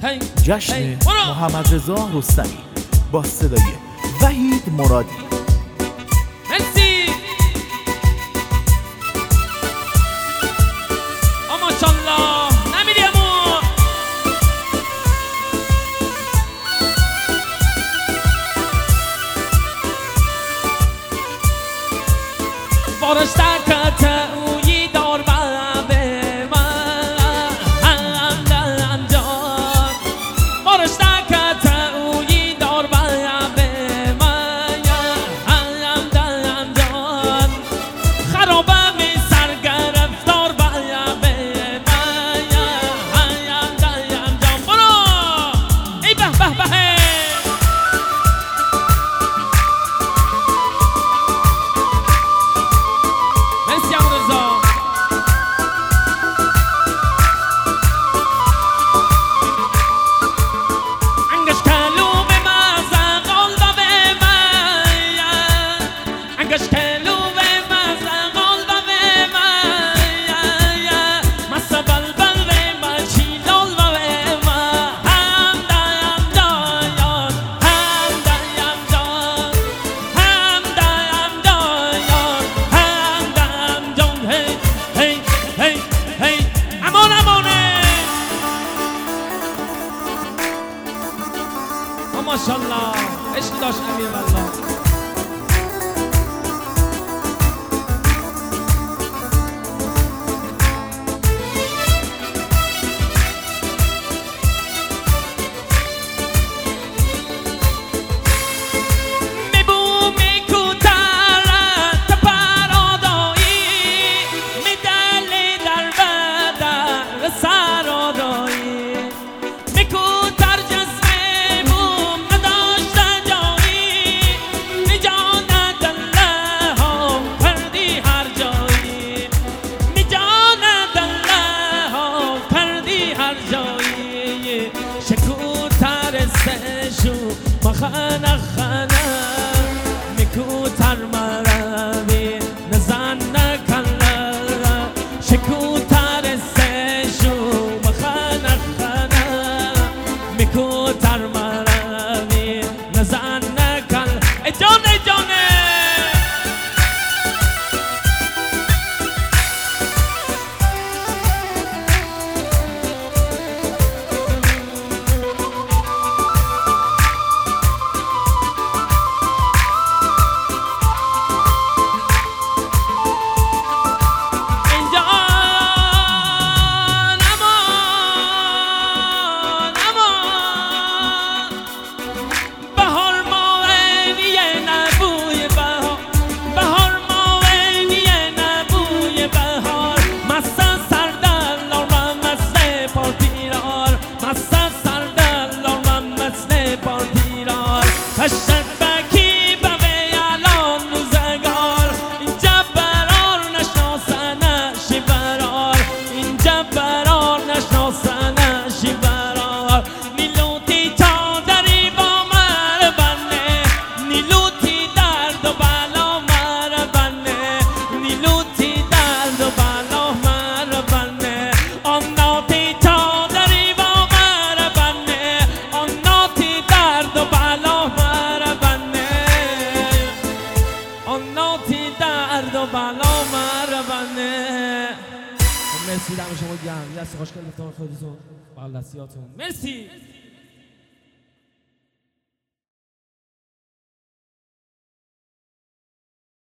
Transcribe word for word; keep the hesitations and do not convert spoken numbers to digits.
جشن محمد رضا رستمی با صدای وحید مرادی. مرسی. ماشاءالله نمیری امو بارشتکت اویی دار به من جان بارشتکت اویی دار به من جان خرابه می سر گرفتار به من جان برو ای به به به ماشاءالله عشق داشت امیر والله. خانه خانه میکوتر مروی نزن نکنه شکوتر سشو خانه خانه میکوتر مروی نزن نکنه ای جان ای جانه شبکی به ویالان روزگار اینجا برار نشناسنه شبرار اینجا برار نشناسنه شبرار نیلوتی تا داری با مر بنه نیلوتی درد و بلا مر بنه نیلوتی درد و بلا مر بنه آناتی تا داری با مر بنه آناتی درد و بلا ناتی درد و بلا مربنه. مرسی دم شما گرم. دست خوشگل افتار خودتون بغل دستیاتون. مرسی.